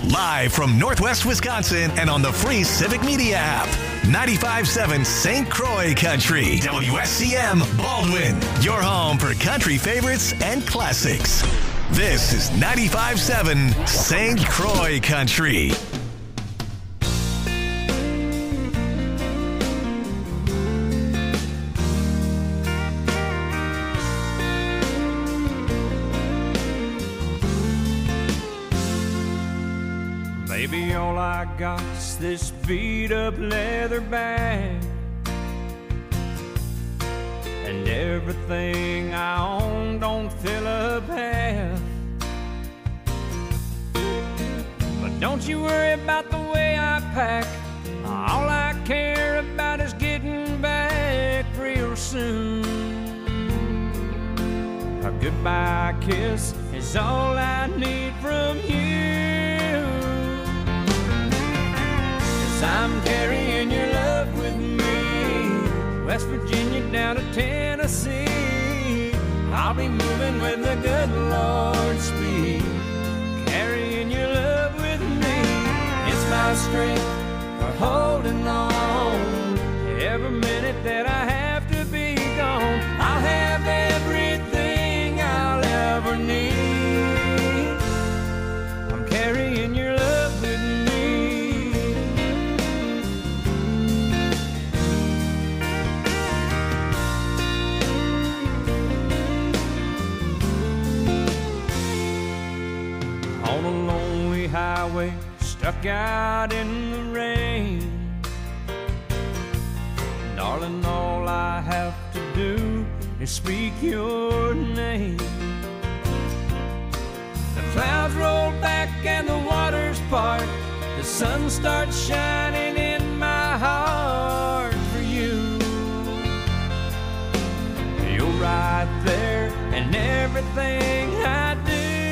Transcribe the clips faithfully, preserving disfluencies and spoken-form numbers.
Live from Northwest Wisconsin and on the free Civic Media app. ninety-five point seven Saint Croix Country. W S C M Baldwin. Your home for country favorites and classics. This is ninety-five point seven Saint Croix Country. Baby, all I got is this beat up leather bag, and everything I own don't fill up half. But don't you worry about the way I pack. All I care about is getting back real soon. A goodbye kiss is all I need from you. I'm carrying your love with me, West Virginia down to Tennessee. I'll be moving with the good Lord's speed, carrying your love with me. It's my strength for holding on. Every minute that I have to be gone, I'll have everything I'll ever need. I'm carrying your love with me. Highway, stuck out in the rain. Darling, all I have to do is speak your name. The clouds roll back and the waters part. The sun starts shining in my heart for you. You're right there in everything I do.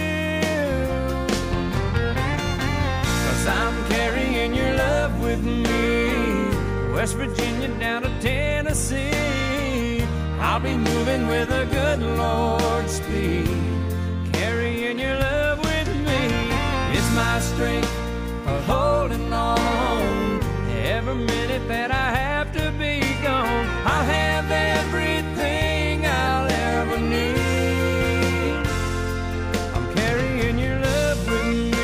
I'm carrying your love with me, West Virginia down to Tennessee. I'll be moving with a good Lord's speed, carrying your love with me. It's my strength for holding on. Every minute that I have to be gone, I'll have everything I'll ever need. I'm carrying your love with me.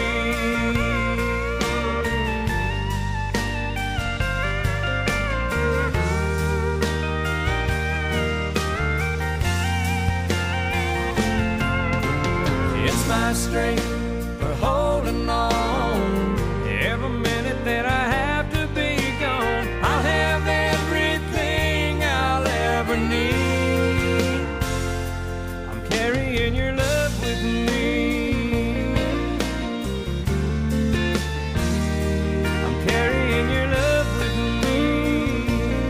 My strength for holding on. Every minute that I have to be gone, I'll have everything I'll ever need. I'm carrying your love with me. I'm carrying your love with me.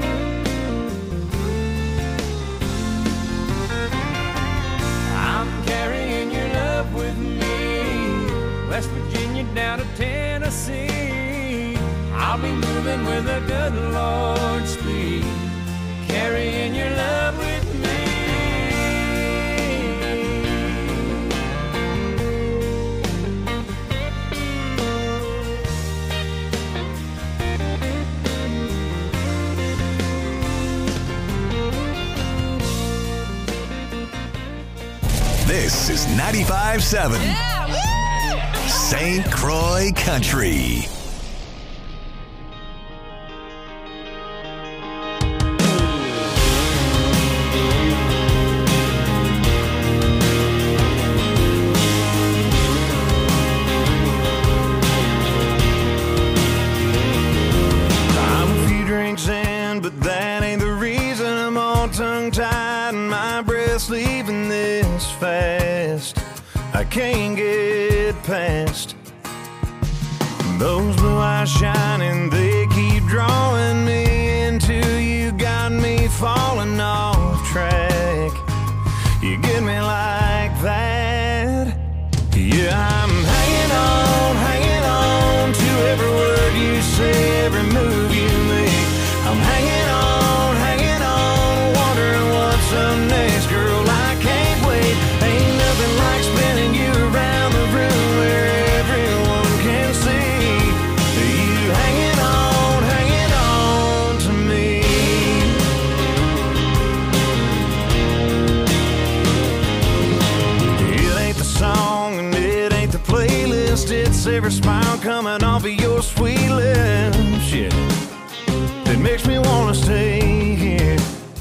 I'm carrying your love with me, West Virginia down to Tennessee. I'll be moving with a good Lord's speed, carrying your love with me. This is ninety-five point seven yeah, Saint Croix Country. I'm a few drinks in, but that ain't the reason I'm all tongue-tied and my breath's leaving this fast. I can't get past those blue eyes shining, they keep drawing me into you, got me falling off track. You get me like that. Yeah, I'm hanging on, hanging on to every word you say, every move you make. I'm hanging on, hanging on, wondering what's up next, girl. I can't wait. Ain't nothing like spinning you around the room where everyone can see. playlist. It's every smile coming off of your sweet lips, yeah, that makes me wanna stay here.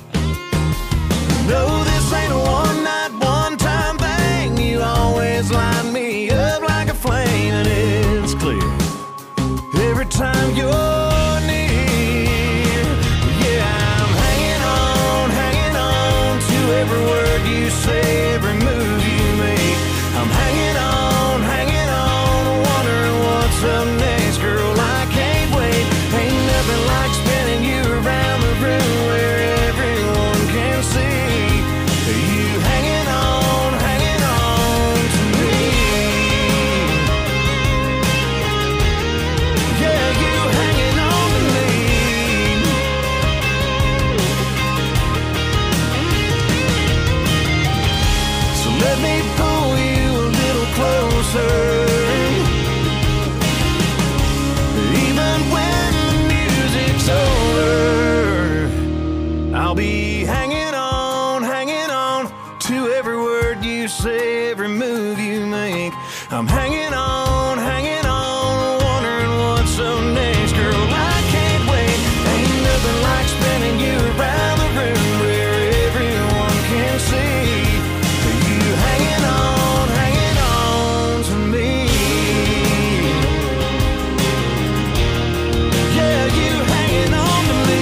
No, this ain't a one night, one time thing. You always line me up like a flame, and it's clear every time you're near. Yeah, I'm hanging on, hanging on to every word you say, every move you make. I'm hanging on, hanging on, wondering what's up next, girl. I can't wait. Ain't nothing like spinning you around the room where everyone can see you hanging on, hanging on to me. Yeah, you hanging on to me. So let me pull you a little closer. Even when the music's over, I'll be hanging on, hanging on to every word you say, every move you make. I'm hanging on, hanging on, wondering what's up next, girl. I can't wait. Ain't nothing like spinning you around the room where everyone can see you hanging on, hanging on to me. Yeah, you hanging on to me.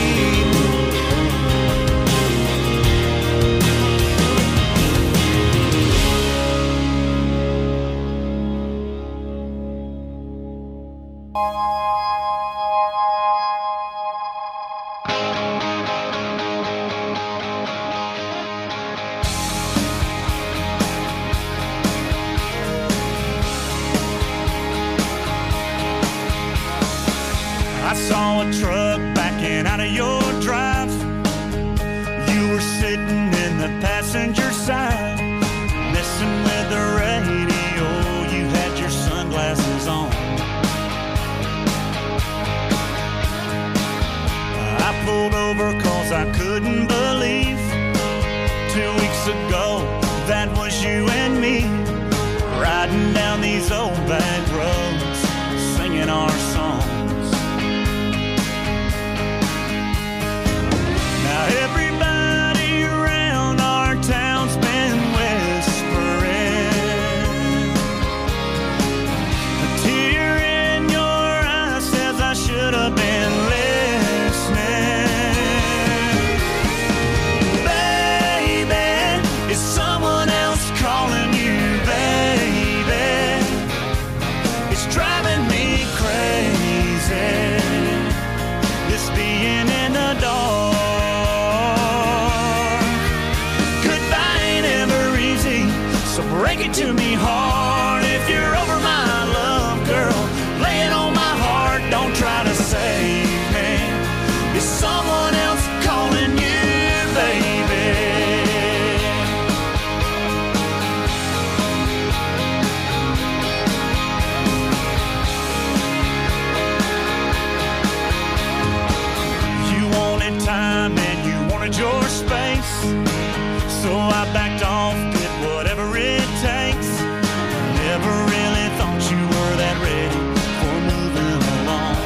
I saw a truck backing out of your drive. You were sitting in the passenger side, messing with the radio. You had your sunglasses on. I pulled over cause I couldn't believe two weeks ago that was you and me, riding down these old back roads, singing our songs. Now everybody around our town's been whispering. A tear in your eye says I should have been listening. Baby, is someone else calling you, baby? It's driving me crazy, this being in the dark. So break it to me hard if you're over my love, girl. Lay it on my heart, don't try to save me. Is someone else calling you, baby? You wanted time and you wanted your space, so I backed off, did whatever it takes. Never really thought you were that ready for moving along.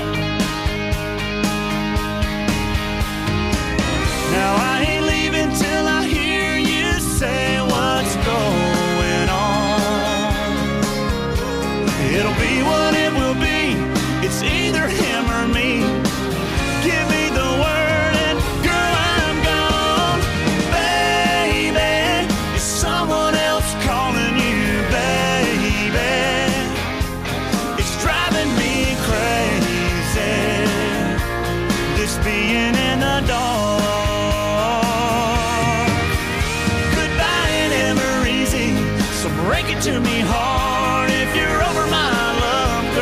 Now I ain't leaving till I hear you say what's going on. It'll be what it will be, it's either him or me. Give me the word and girl, I'm gone. Baby, is someone else calling you, baby? It's driving me crazy, this being in the dark. Goodbye ain't ever easy, so break it to me hard if you're over my love,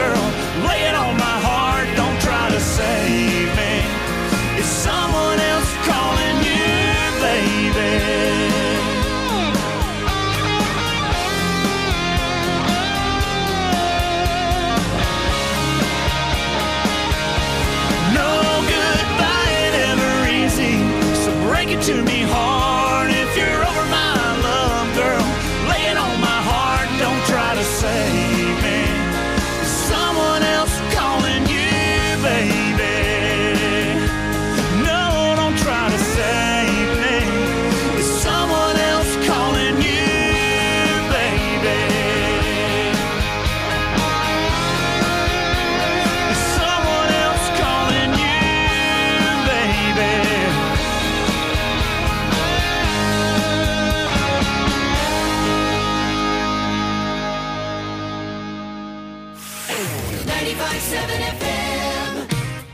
ninety-five point seven F M.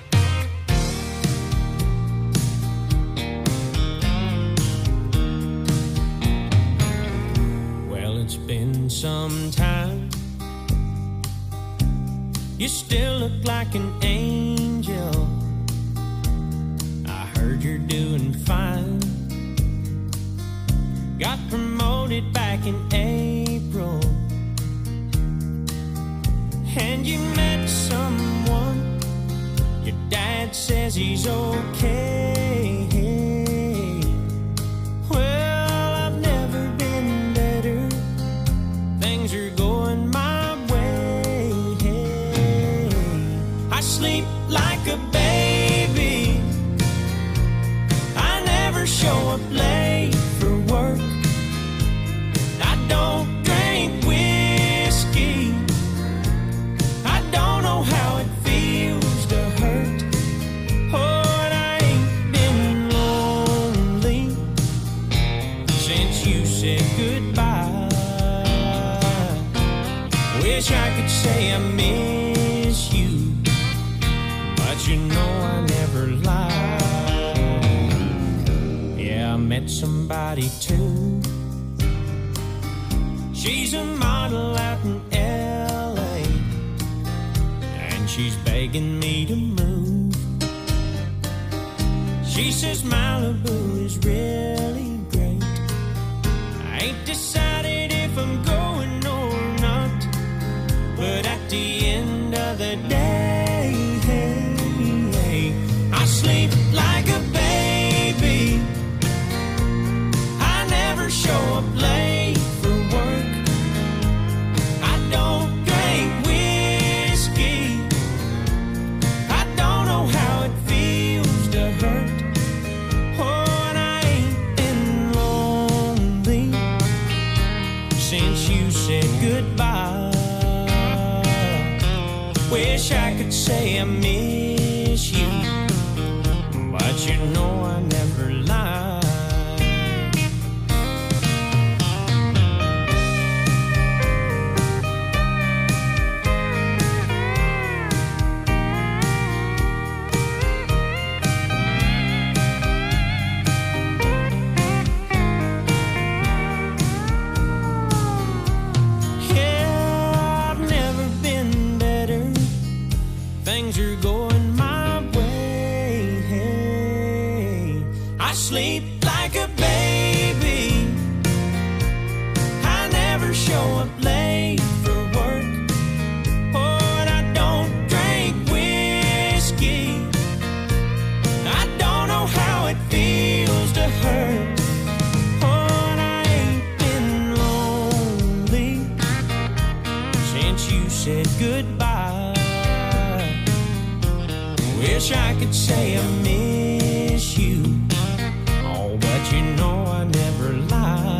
Well, it's been some time. You still look like an angel. I heard you're doing fine. Got promoted back in April. And you met someone. Your dad says he's okay. Well, I've never been better. Things are going my way. I sleep like a baby. I never show up late for work. I don't drink whiskey. I don't know how it feels to hurt. Oh, and I ain't been lonely since you said goodbye. Wish I could say I miss you, but you know I never lie. Yeah, I met somebody too. She's a model out in L A, and she's begging me to move. She says Malibu is really great. I ain't decided if I'm going or not, but at the end of the day, I sleep like a baby. I never show up late for work. I don't drink whiskey. I don't know how it feels to hurt. Oh, and I ain't been lonely since you said goodbye. Wish I could say I miss you, but you know I never lie. Yeah, I've never been better. Things are going my way. I sleep like a baby. I never show up late for work. Oh, and I don't drink whiskey. I don't know how it feels to hurt. Oh, and I ain't been lonely since you said goodbye. Wish I could say I miss you. Oh, but you know I never lie.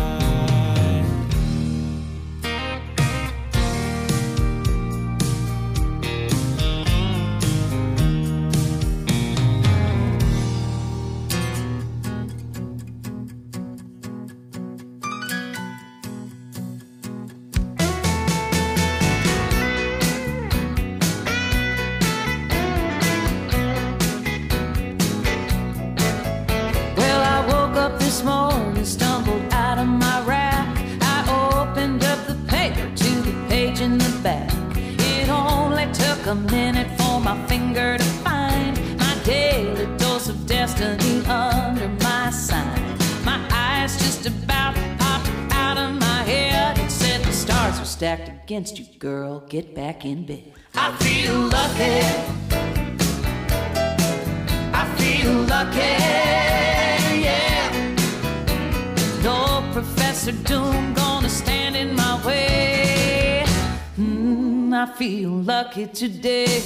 Well, I woke up this morning, stumbled out of my rack. I opened up the paper to the page in the back. It only took a minute for my finger to find my daily dose of destiny under my sign. My eyes just about popped out of my head and said the stars are stacked against you, girl. Get back in bed. I feel lucky. I feel lucky. No Professor Doom gonna stand in my way. Mm, I feel lucky today.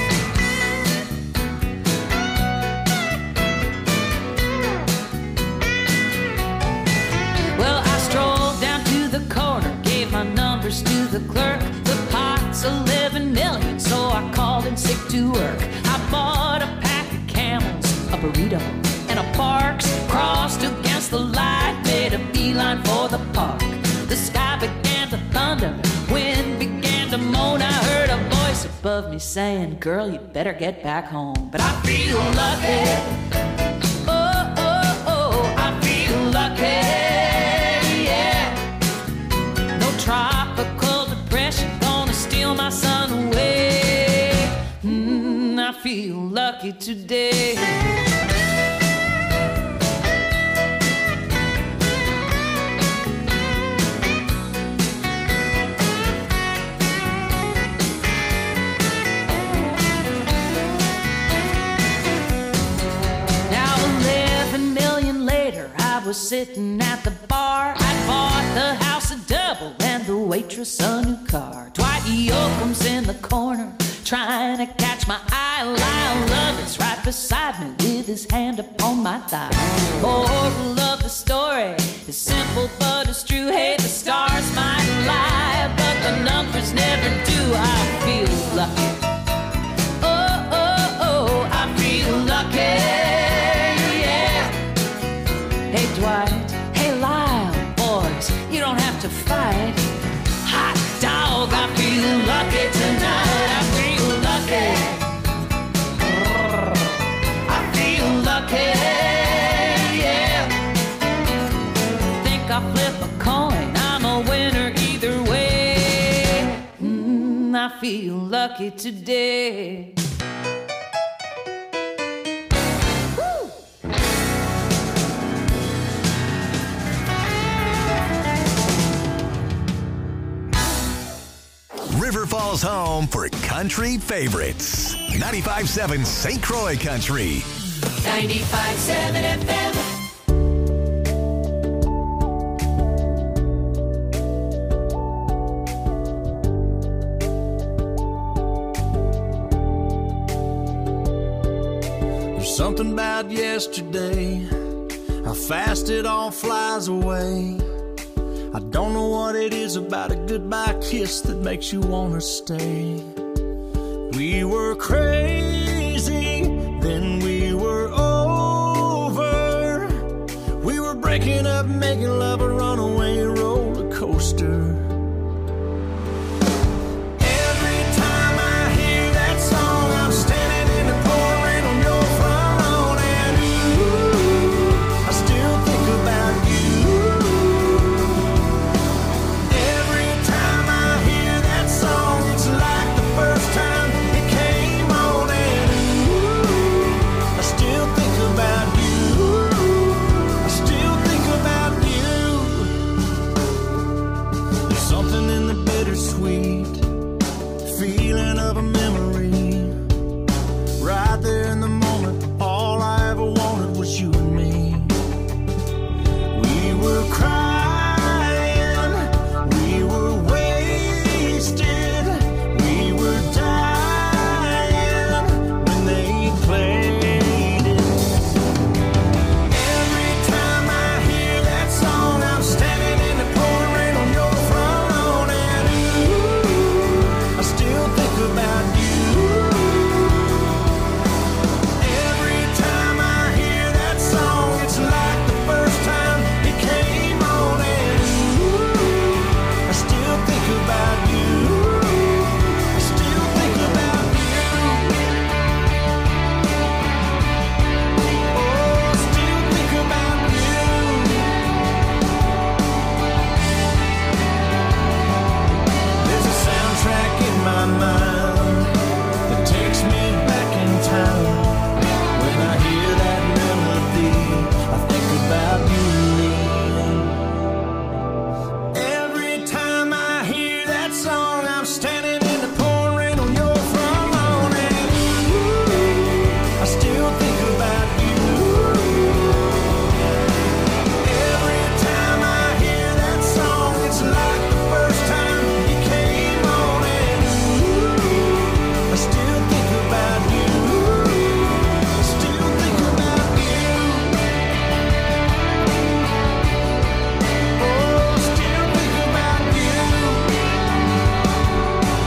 Well, I strolled down to the corner, gave my numbers to the clerk. The pot's eleven million, so I called in sick to work. I bought a pack of Camels, a burrito, and a Parks. Crossed against the light, made a beeline for the park. The sky began to thunder, wind began to moan. I heard a voice above me saying, girl, you better get back home. But I feel lucky. Oh, oh, oh, I feel lucky. Yeah. No tropical depression gonna steal my sun away. Mm, I feel lucky today. Was sitting at the bar. I bought the house a double and the waitress a new car. Dwight Yoakam's in the corner trying to catch my eye. Lyle Lovett's right beside me with his hand upon my thigh. Moral of the story is simple but it's true. Hey, the stars might lie, but the numbers never do. I feel lucky. Oh, oh, oh, I feel lucky. Hey Dwight, hey Lyle, boys, you don't have to fight. Hot dog, I feel lucky tonight. I feel lucky. I feel lucky, yeah. Think I'll flip a coin, I'm a winner either way. Mm, I feel lucky today. River Falls home for country favorites. ninety-five point seven Saint Croix Country. ninety-five point seven F M. There's something about yesterday, how fast it all flies away. I don't know what it is about a goodbye kiss that makes you want to stay. We were crazy, then we were over. We were breaking up, making love a runaway roller coaster. Every time I hear that song, I'm standing in the pouring rain on your front lawn, and ooh, I still think about you. Sweet feeling of a memory, right there in the moment. All I ever wanted was you and me. We were crying, we were wasted, we were dying when they played it. Every time I hear that song, I'm standing in the pouring rain on your front lawn, and I still think about you. Every time I hear that song, it's like the first time it came on, and I still think about you. I still think about you. Oh, still think about you. There's a soundtrack in my mind that takes me back in time. When I hear that melody, I think about you. Every time I hear that song, I'm standing in the pouring rain on your front lawn, and ooh, I still think about you. Every time I hear that song, it's like the first time it came on, and ooh, I still think about you. I still think about you. Oh, still think about you.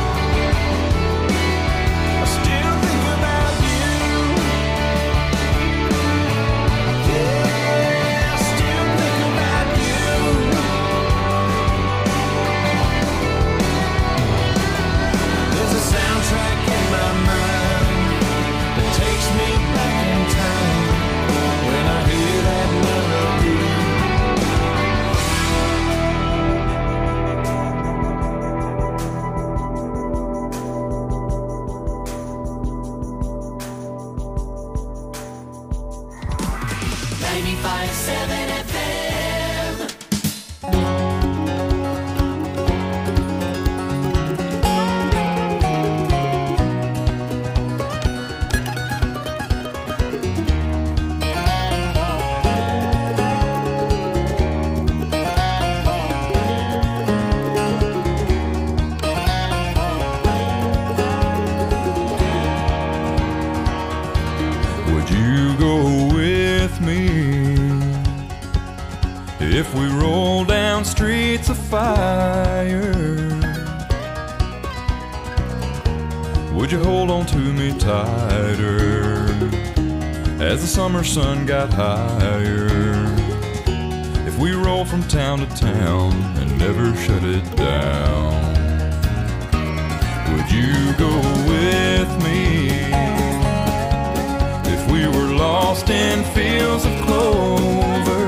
ninety-five point seven F M. If we roll down streets of fire, would you hold on to me tighter as the summer sun got higher? If we roll from town to town and never shut it down, would you go with me? If we were lost in fields of clover,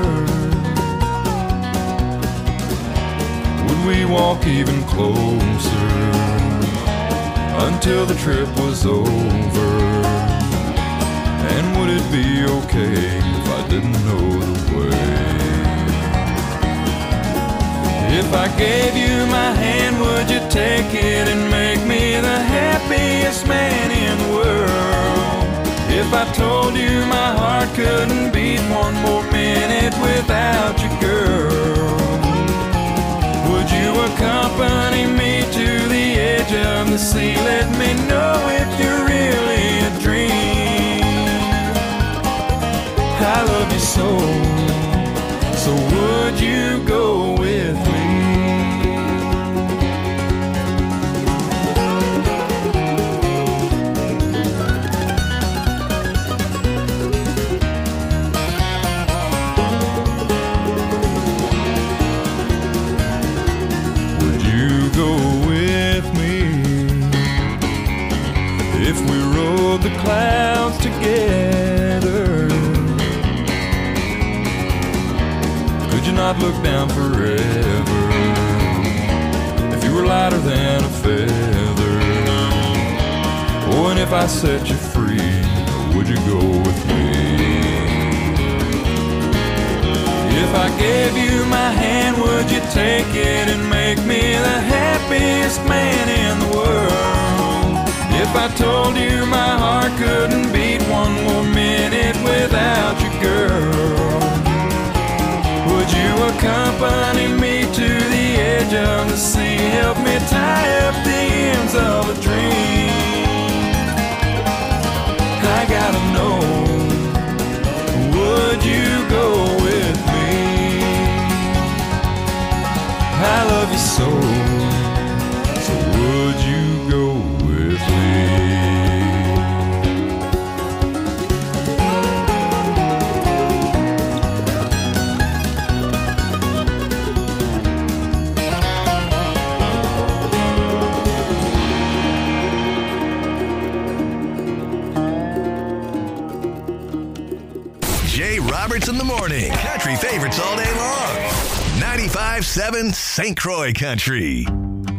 we walk even closer until the trip was over? And would it be okay if I didn't know the way? If I gave you my hand, would you take it and make me the happiest man in the world? If I told you my heart couldn't beat one more minute without you, girl, would you accompany me to the edge of the sea? Let me know if you're really a dream. I love you so, so would you go with me? The clouds together, could you not look down forever? If you were lighter than a feather, oh, and if I set you free, would you go with me? If I gave you my hand, would you take it and make me the happiest man in the world? If I told you my heart couldn't beat one more minute without you, girl, would you accompany me to the edge of the sea? Help me tie up the ends of a dream. I gotta know, would you go with me? I love you so, so would you go with me? Jay Roberts in the morning. Country favorites all day long. ninety-five point seven Saint Croix Country.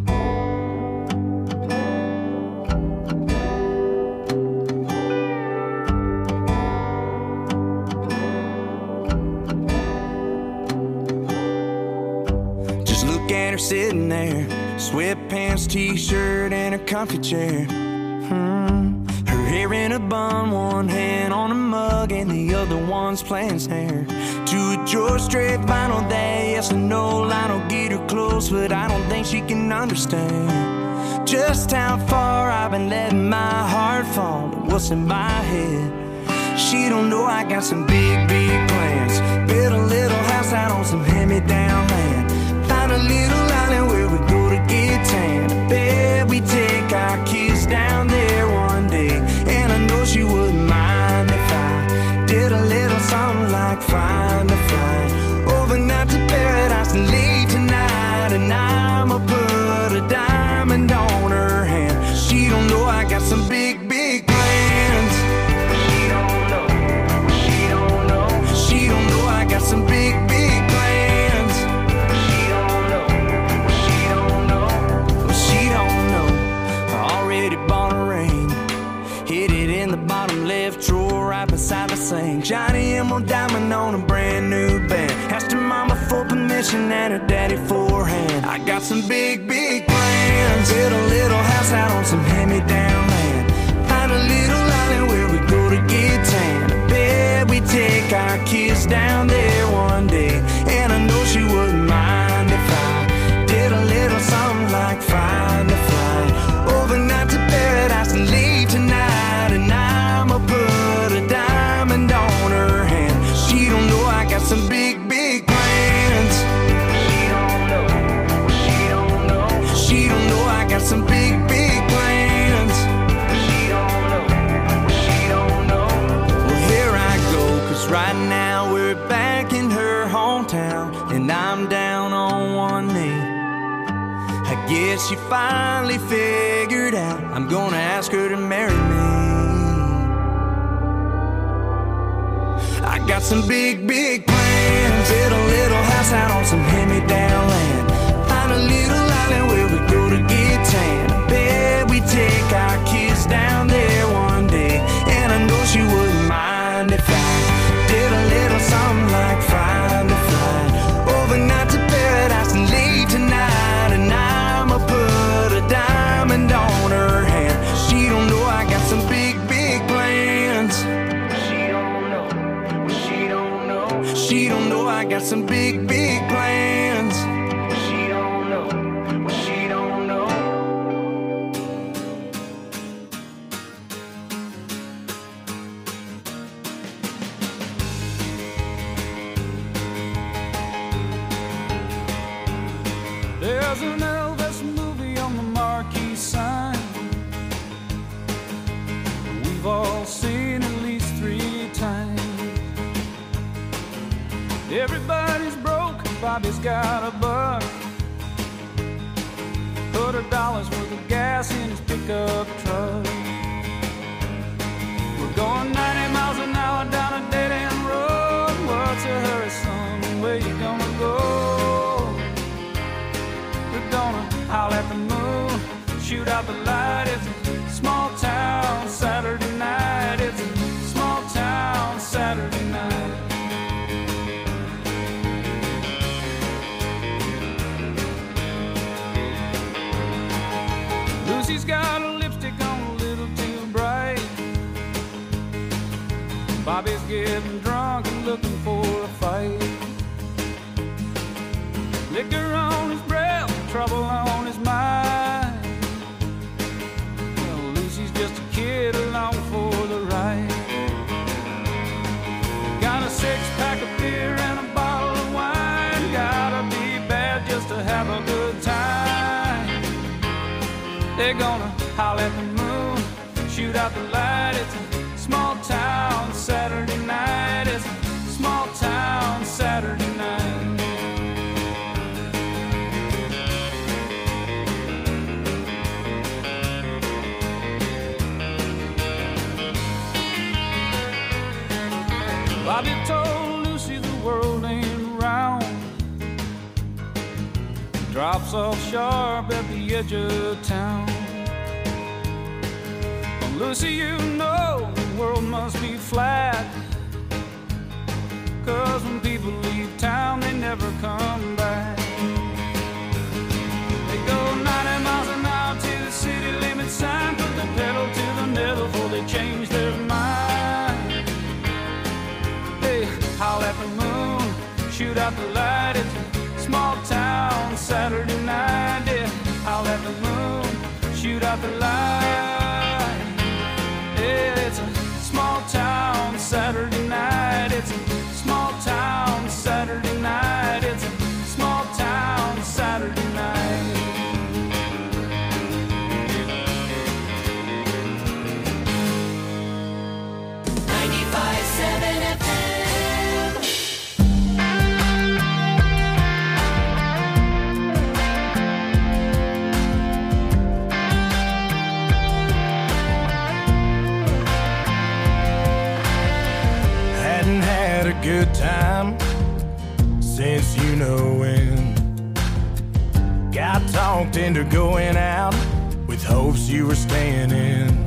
Just look at her sitting there, sweatpants, t-shirt, and her comfy chair. Hmm. Her hair in a bun, one hand on a mug, and the other one's playing snare. To a George Strait vinyl that yes or no line will get her close, but I don't think she can understand just how far I've been letting my heart fall to what's in my head. She don't know I got some big, big plans. Build a little house out on some hand-me-down land. Find a little island where we go to get tan. I bet we take our kids down there one day, and I know she wouldn't mind if I did a little something like Find a Flight overnight to paradise and late tonight. And I'ma put a diamond on her hand. She don't know I got some big, big plans. She don't know, she don't know, she don't know I got some big, big plans. She don't know, she don't know, she don't know. I already bought a ring, hid it in the bottom left drawer right beside the sink. Johnny Emerald diamond on a brand new mansion and her daddy forehand. I got some big, big plans. Build a little house out on some hand-me-down land. Find a little island where we go to get tan. I bet we take our kids down there one day. And I know she wouldn't mind if I did a little something like find a flight overnight to paradise and leave tonight. And I'ma put a diamond on her hand. She don't know I got some big, big plans. She don't know, she don't know. She don't know I got some big, big plans. She don't know, she don't know. Well, here I go, cause right now we're back in her hometown. And I'm down on one knee. I guess she finally figured out I'm gonna ask her to marry me. I got some big, big plans. Build a little house out on some hand-me-down land. Find a little island where we go to get tan. I bet we take our kids down there one day. And I know she wouldn't mind if I did a little something like find a flight overnight to paradise and leave tonight. And I'ma put a diamond on her hand. She don't know I got some big, big plans. She don't know, she don't know. She don't know I got some big, big plans. She don't know, she don't know. There's an Elvis movie on the marquee sign. We've all seen at least three times. Everybody's broke, Bobby's got a buck. Put a dollar's worth of gas in his pickup truck. We're going ninety miles an hour down a dead-end road. What's a hurry, son? Where you gonna go? We're gonna howl at the moon, shoot out the light. It's a small town Saturday night. It's a small town Saturday night. Lucy's got a lipstick on a little too bright. Bobby's getting drunk and looking for a fight. Liquor on his breath, trouble on his mind. Well, Lucy's just a kid along for the ride. Got a six-pack of beer and a bottle of wine. Gotta be bad just to have a good time. They're gonna howl at the moon, shoot out the light. It's a small town Saturday night. It's a small town Saturday night. Bobby told Lucy the world ain't round. Drops off sharp at the edge of town. Well, Lucy, you know the world must be flat. Cause when people leave town, they never come back. They go ninety miles an hour to the city limit sign. Put the pedal to the metal before they change their mind. They howl at the moon, shoot out the light. It's a small town Saturday night. Yeah, howl at the moon, shoot out the light. Yeah, it's a small town Saturday night. It's a small town Saturday night. It's a small town Saturday night. ninety-five seven F M. Hadn't had a good time since you know when. Got talked into going out with hopes you were staying in.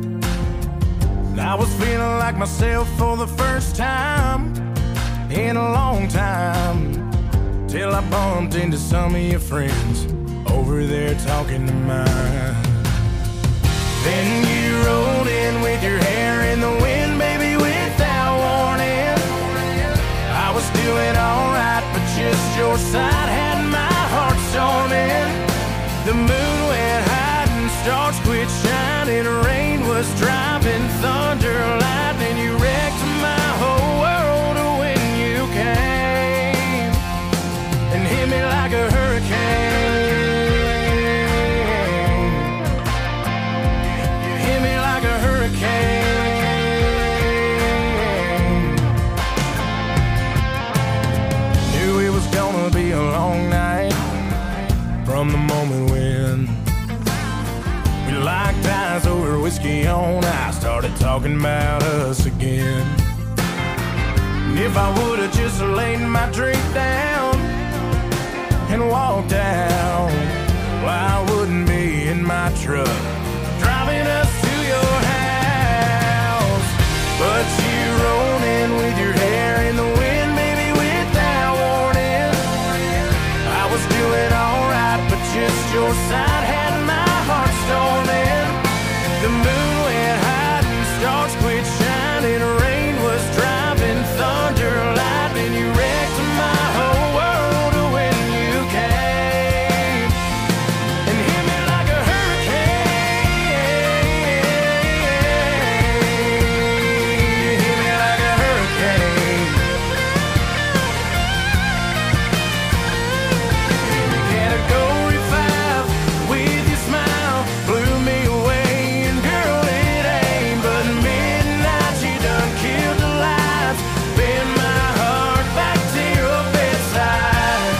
I was feeling like myself for the first time in a long time. till I bumped into some of your friends over there talking to mine. Then you rolled in with your hair in the wind, baby, without warning. I was doing alright, but just your side had my heart storming. The moon went high and stars quit shining. Rain was driving, thunder, lightning. You wrecked my whole world when you came and hit me like a hurricane. You hit me like a hurricane. Knew it was gonna be a long night from the moment when we locked eyes over whiskey on ice, started talking about us again. And if I would've just laid my drink down and walked out, well, I wouldn't be in my truck driving us to your house. But you rolled in with your hair in the wind, baby, without warning. I was doing alright, but just your side had my heart storming. The moon went high and stars quit shining. Rain was driving, thunder, lightning. You wrecked my whole world when you came and hit me like a hurricane. You hit me like a hurricane. Category five with your smile blew me away. And girl, it ain't but midnight. You done killed the lights, bend my heart back to your bedside.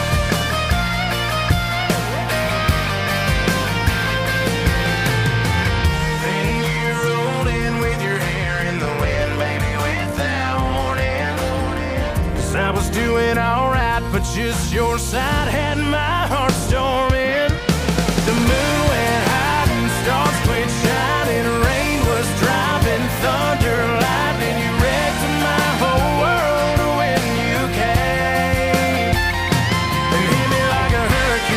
Then you rolled in with your hair in the wind, baby, without warning. 'Cause I was doing alright, but just your side had my heart storming. The moon went high and stars quit shining. Rain was driving, thunder, lightning. You wrecked my whole world when you came and hit me like a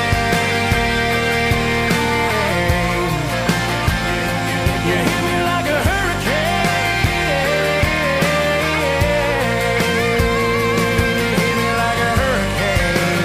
hurricane. You hit me like a hurricane. You hit me like a hurricane.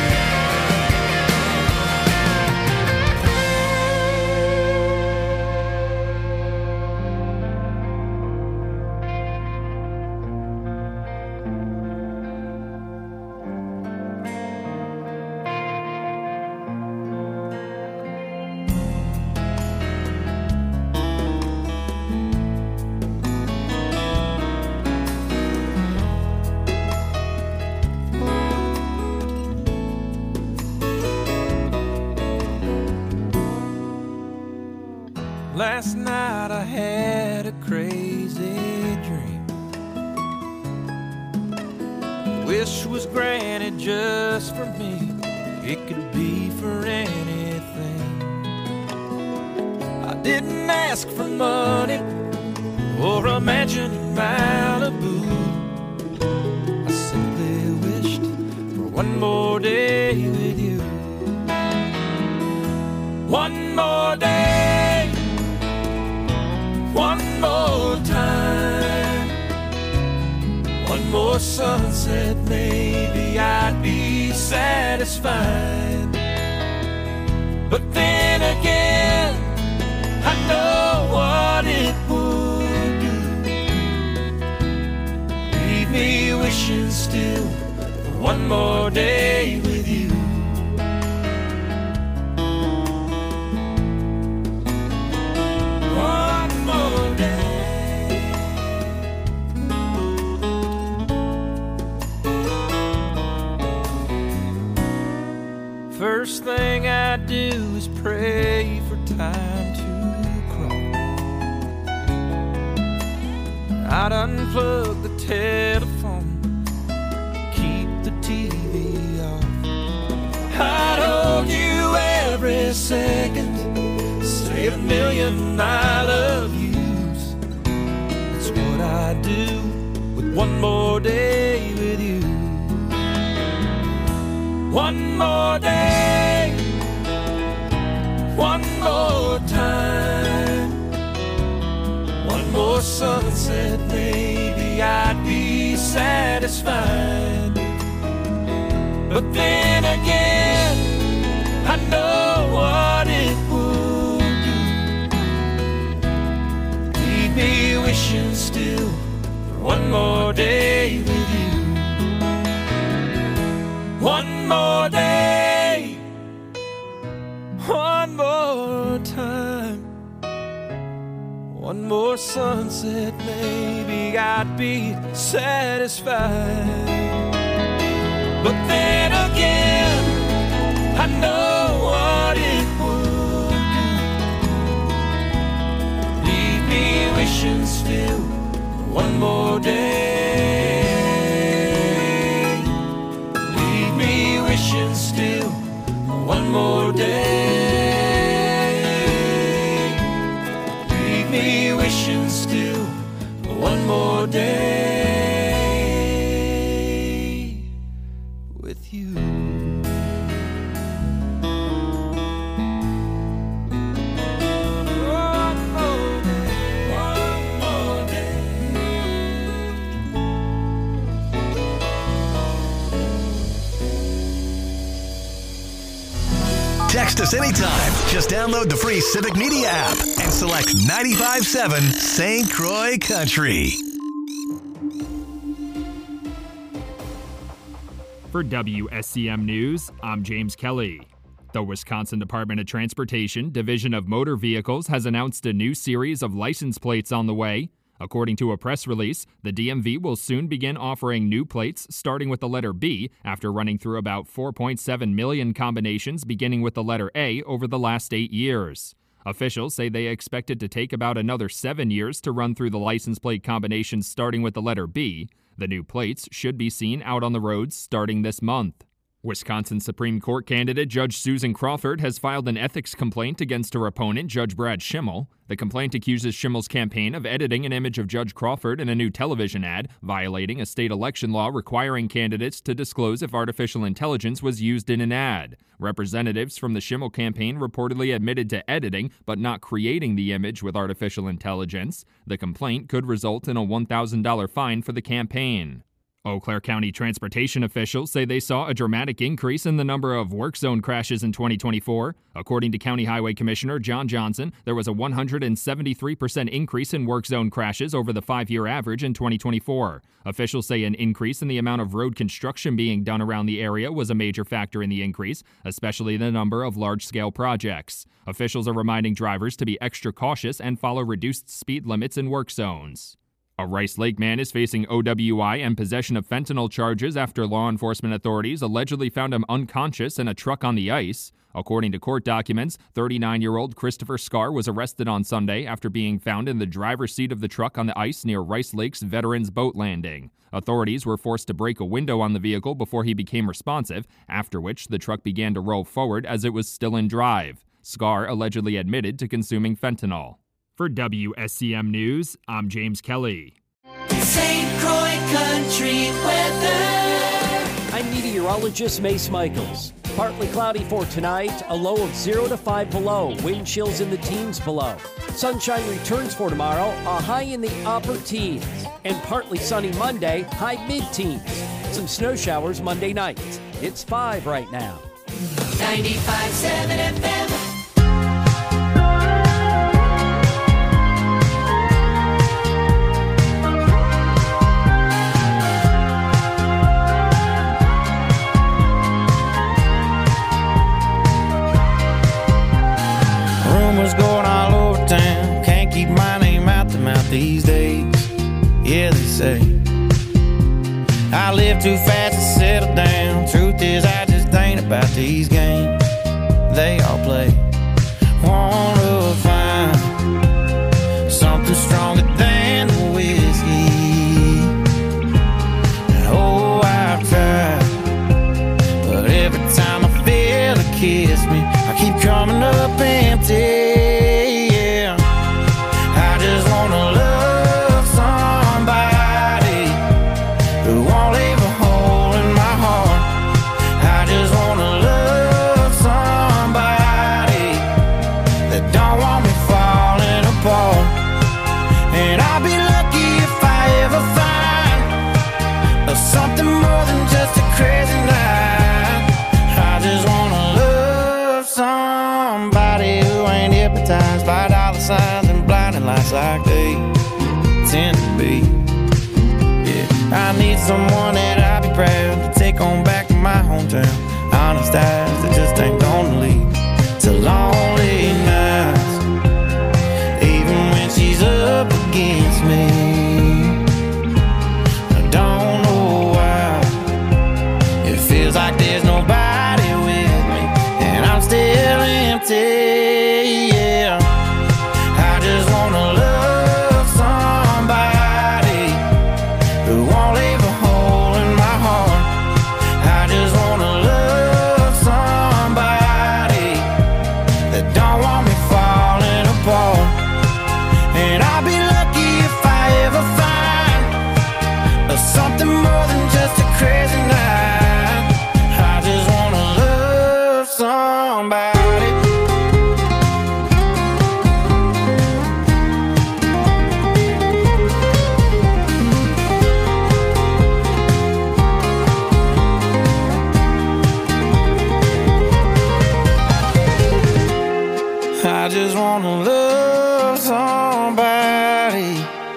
Last night I had a crazy dream. Wish was granted just for me. It could be for anything. I didn't ask for money or a mansion in Malibu. I simply wished for one more day with you. One more day, one more time, one more sunset, maybe I'd be satisfied. But then again, I know what it would do. Leave me wishing still for one more day with you. One more day. First thing I do is pray for time to crawl. I'd unplug the telephone, keep the T V off. I'd hold you every second, say a million I love yous. That's what I do with one more day with you. One more day, one more time, one more sunset, maybe I'd be satisfied. But then again, I know what it would do. Leave me wishing still for one more day with you. One more day, one more time, one more sunset, maybe I'd be satisfied. But then again, I know what it would do. Leave me wishing still for one more day. Leave me wishing still for one more day. Leave me wishing still for one more day. Text us anytime. Just download the free Civic Media app and select ninety-five point seven Saint Croix Country. For W S C M News, I'm James Kelly. The Wisconsin Department of Transportation Division of Motor Vehicles has announced a new series of license plates on the way. According to a press release, the D M V will soon begin offering new plates starting with the letter B after running through about four point seven million combinations beginning with the letter A over the last eight years. Officials say they expect it to take about another seven years to run through the license plate combinations starting with the letter B. The new plates should be seen out on the roads starting this month. Wisconsin Supreme Court candidate Judge Susan Crawford has filed an ethics complaint against her opponent, Judge Brad Schimmel. The complaint accuses Schimmel's campaign of editing an image of Judge Crawford in a new television ad, violating a state election law requiring candidates to disclose if artificial intelligence was used in an ad. Representatives from the Schimmel campaign reportedly admitted to editing, but not creating the image with artificial intelligence. The complaint could result in a one thousand dollars fine for the campaign. Eau Claire County transportation officials say they saw a dramatic increase in the number of work zone crashes in twenty twenty-four. According to County Highway Commissioner John Johnson, there was a one hundred seventy-three percent increase in work zone crashes over the five-year average in twenty twenty-four. Officials say an increase in the amount of road construction being done around the area was a major factor in the increase, especially the number of large-scale projects. Officials are reminding drivers to be extra cautious and follow reduced speed limits in work zones. A Rice Lake man is facing O W I and possession of fentanyl charges after law enforcement authorities allegedly found him unconscious in a truck on the ice. According to court documents, thirty-nine-year-old Christopher Scar was arrested on Sunday after being found in the driver's seat of the truck on the ice near Rice Lake's Veterans Boat Landing. Authorities were forced to break a window on the vehicle before he became responsive, after which the truck began to roll forward as it was still in drive. Scar allegedly admitted to consuming fentanyl. For W S C M News, I'm James Kelly. Saint Croix Country weather. I'm meteorologist Mace Michaels. Partly cloudy for tonight, a low of zero to five below, wind chills in the teens below. Sunshine returns for tomorrow, a high in the upper teens. And partly sunny Monday, high mid-teens. Some snow showers Monday night. It's five right now. ninety-five point seven F M. Rumors going all over town, can't keep my name out the mouth these days. Yeah, they say I live too fast to settle down. Truth is, I just ain't about these games they all play. Wanna find something stronger than the whiskey. Oh, I've tried, but every time I feel it kiss me, I keep coming up empty. Yeah, I just wanna love somebody who won't leave a hole in my heart. I just want just like they tend to be. Yeah, I need someone that I'd be proud to take on back to my hometown. Honest eyes that just ain't gonna lead to lonely nights, even when she's up against me. I don't know why it feels like there's nobody with me, and I'm still empty. Yeah, I just wanna love somebody who won't leave a hole in my heart. I just wanna love somebody that don't want me falling apart. And I'll be lucky if I ever find something more than just a crazy night. I just wanna love somebody. I just wanna love somebody.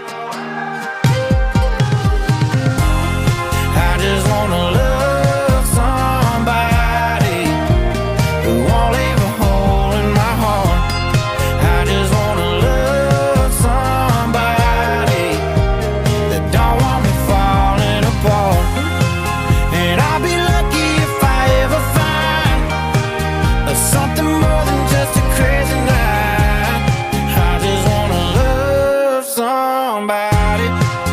I just wanna love somebody who won't leave a hole in my heart. I just wanna love somebody that don't want me falling apart. And I'll be lucky if I ever find something more than just a crazy night. I just wanna love somebody.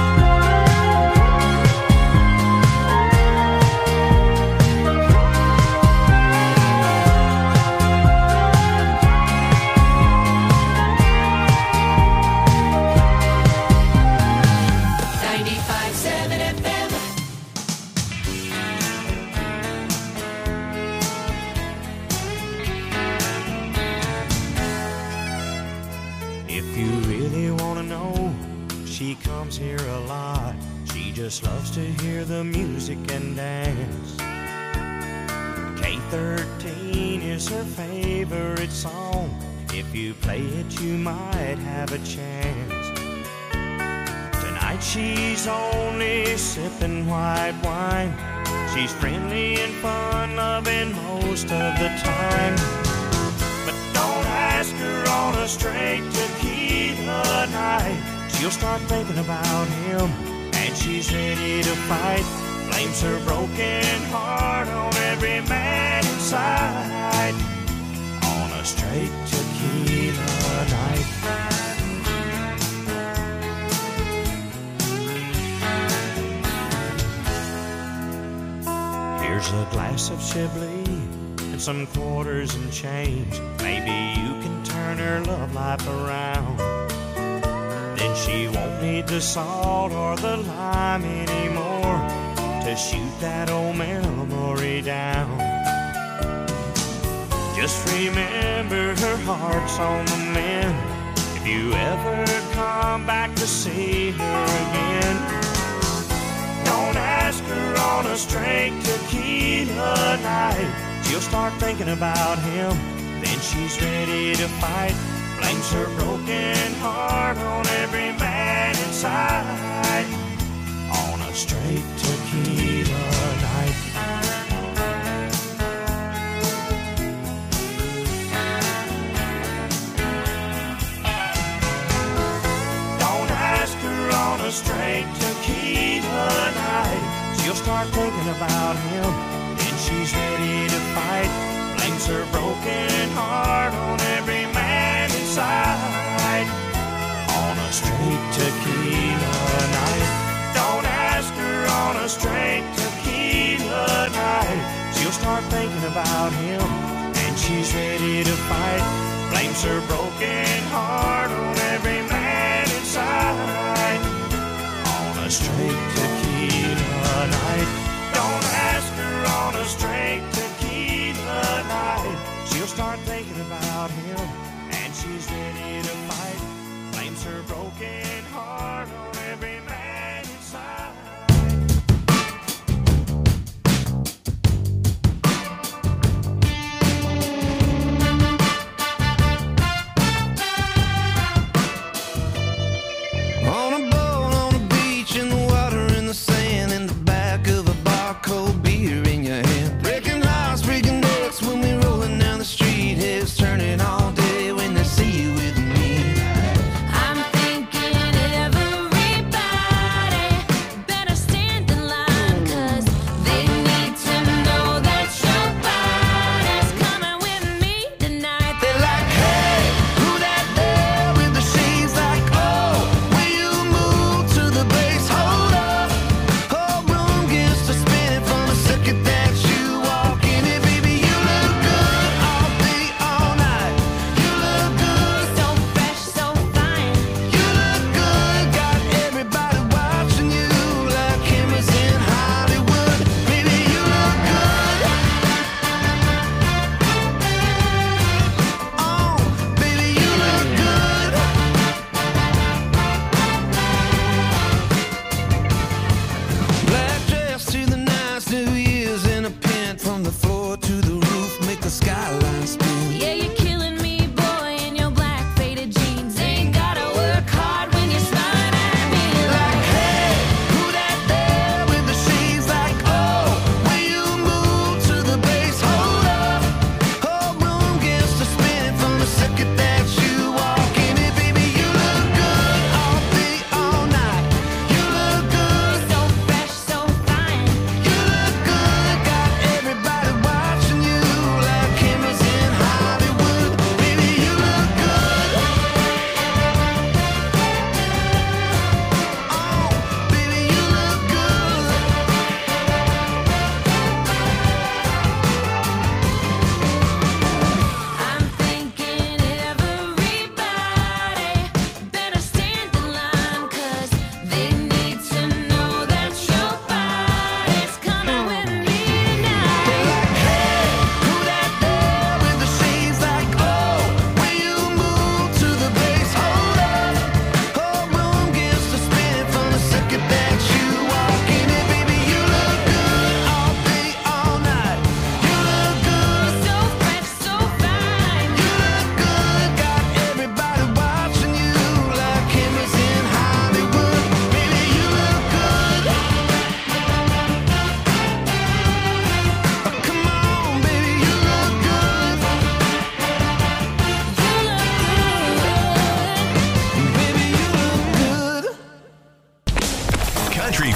ninety-five seven F M. If you really wanna know, she comes here a lot. She just loves to hear the music and dance. K thirteen is her favorite song. If you play it, you might have a chance. Tonight she's only sipping white wine. She's friendly and fun-loving most of the time. But don't ask her on a straight tequila night. She'll start thinking about him, and she's ready to fight. Blames her broken heart on every man inside. On a straight tequila night. Here's a glass of Chablis and some quarters and change. Maybe you can turn her love life around. Then she won't need the salt or the lime anymore to shoot that old memory down. Just remember her heart's on the mend. If you ever come back to see her again, don't ask her on a straight tequila night. She'll start thinking about him, then she's ready to fight. Blames her broken heart on every man inside. On a straight tequila night. Don't ask her on a straight tequila night. She'll start thinking about him, then she's ready to fight. Blames her broken heart on every man inside. On a straight tequila night. Don't ask her on a straight tequila night. She'll start thinking about him, and she's ready to fight. Blames her broken heart on every man inside. On a straight tequila night. Don't ask her on a straight tequila night. She'll start thinking about him, and she's ready to fight. Blames her broken heart on every man inside.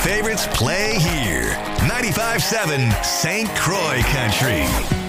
favorites play here. ninety-five seven Saint Croix Country.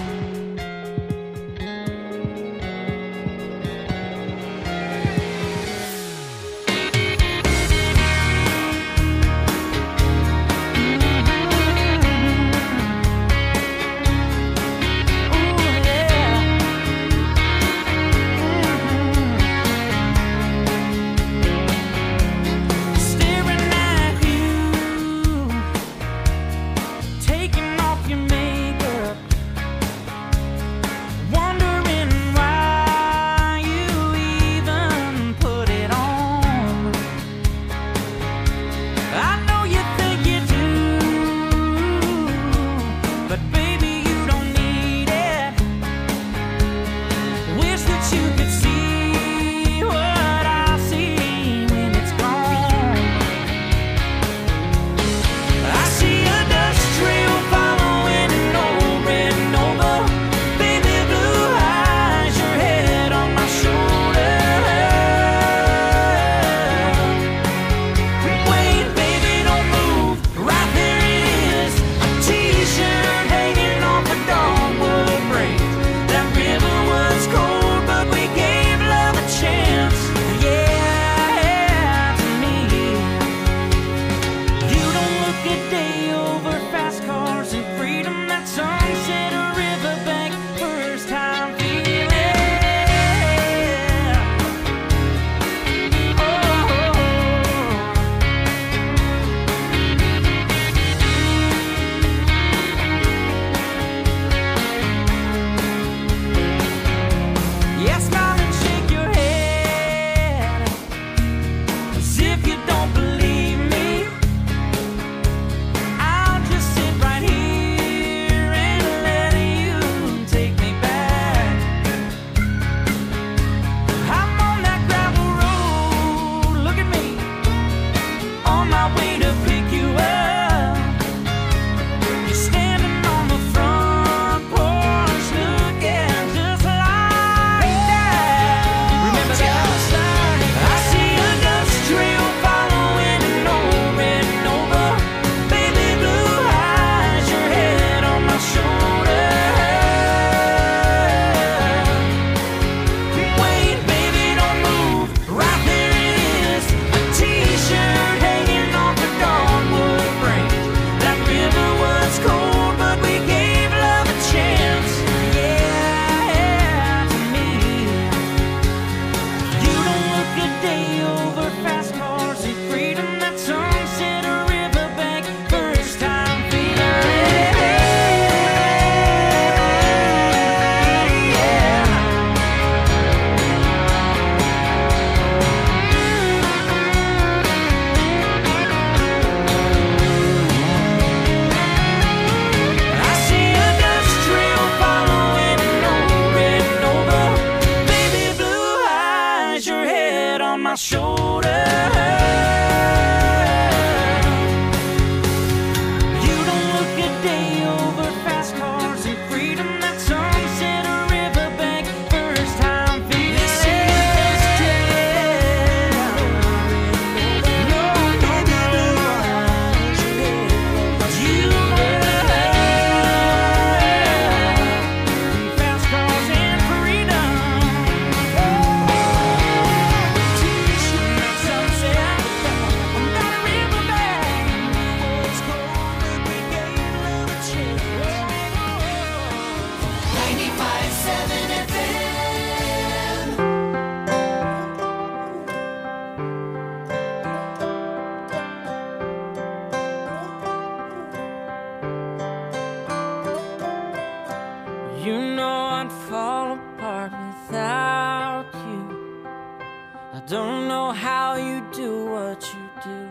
Don't know how you do what you do,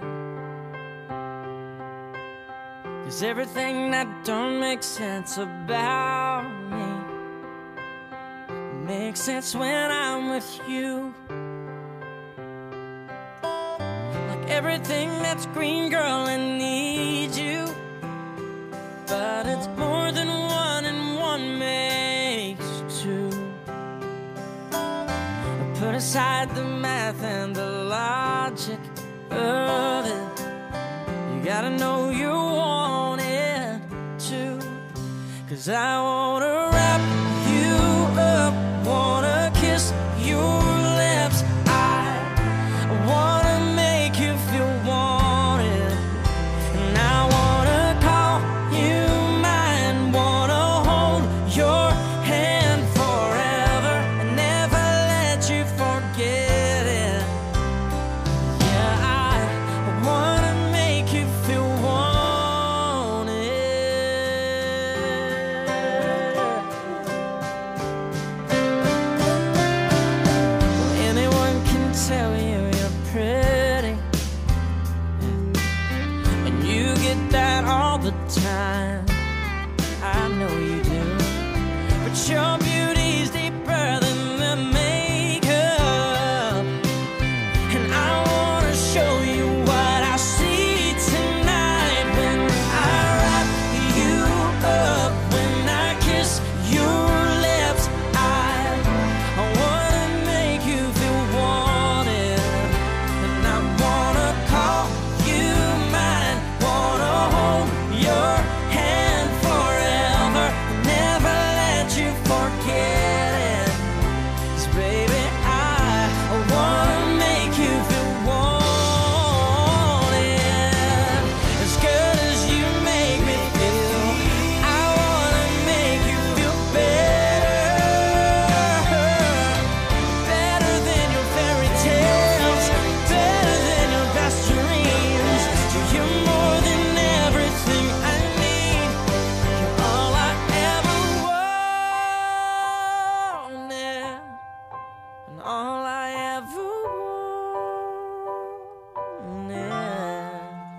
'cause everything that don't make sense about me makes sense when I'm with you. Like everything that's green, girl, I need you, but it's more than one and one makes two. Put aside the math and the logic of it. You Gotta know you want it too. Cause I wanna wrap you up, wanna kiss your lips. I wanna make you feel wanted. And I wanna call you mine, wanna hold your hand forever and never let you forget it. Yeah, I wanna make you feel wanted. Anyone can tell you you're pretty, and you get that all the time. I know you do, but your beauty's deeper than the makeup, and I wanna show you what I see tonight when I wrap you up, when I kiss your lips. I, I wanna make you feel wanted, and I wanna call you mine, wanna hold your hand forever, never let you forget it. 'Cause baby, I, I wanna make you feel wanted, as good as you make me feel. I wanna make you feel better, better than your fairy tales, better than your best dreams. You're more than everything I need. You're all I ever wanted, and all I ever wanted.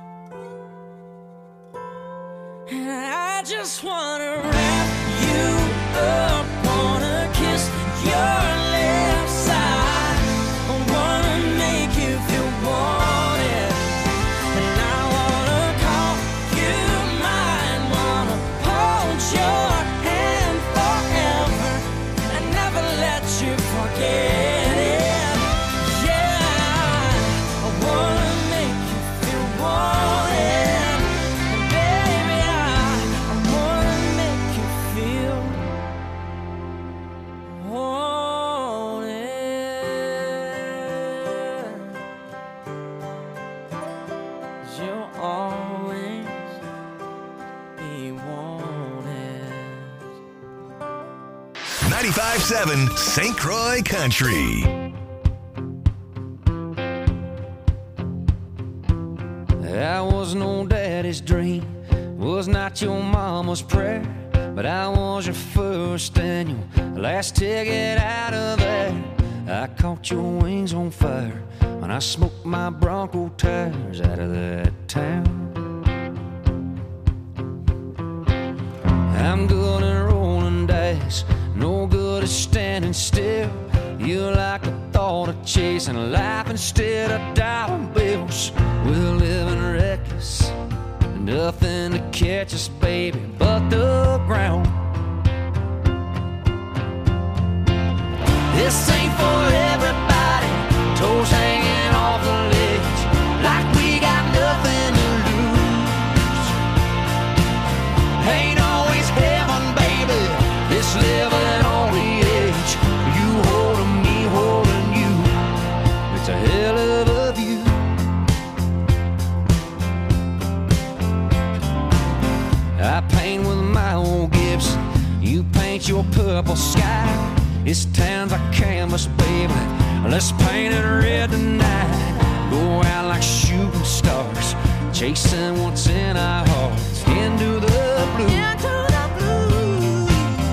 And I just wanna wrap you up, wanna kiss your lips. I wanna make you feel wanted, and I wanna call you mine, wanna hold your hand forever and never let you forget it. Yeah, I wanna make you feel wanted, and baby, I, I wanna make you feel wanted. 'Cause you'll always be wanted. ninety-five seven Saint Croix Country. That was no daddy's dream, was not your mama's prayer, but I was your first and your last ticket out of there. I caught your wings on fire when I smoked my Bronco tires out of that town. I'm good at rolling dice, no good at standing still. You like the thought of chasing life instead of dollar bills. We're living reckless, nothing to catch us, baby, but the ground. This ain't for everybody, toes hanging off the ledge, like we got nothing to lose. Ain't always heaven, baby, this living on the edge. You holding me, holding you, it's a hell of a view. I paint with my old Gibson, you paint your purple sky. This town's a canvas, baby, let's paint it red tonight. Go out like shooting stars, chasing what's in our hearts, into the blue. Into the blue.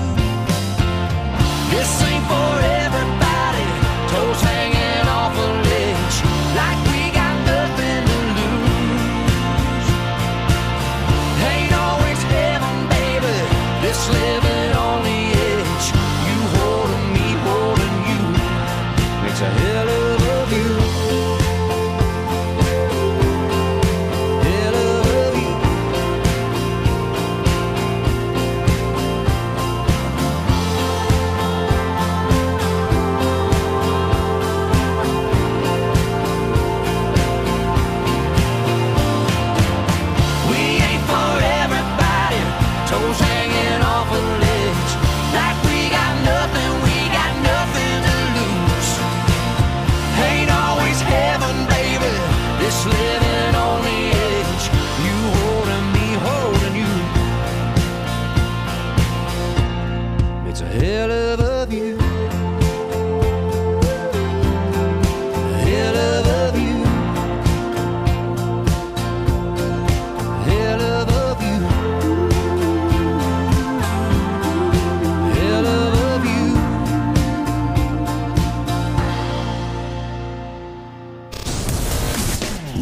This ain't for everybody, toes hanging off a ledge, like we got nothing to lose. Ain't always heaven, baby, this living on the edge. You holding me, holding you, makes a hell of a view. Hell of a view.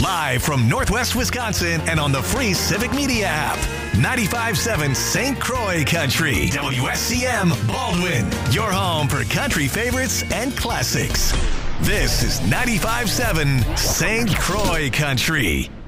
Live from Northwest Wisconsin and on the free Civic Media app. ninety-five point seven Saint Croix Country. W S C M Baldwin. Your home for country favorites and classics. This is ninety-five point seven Saint Croix Country.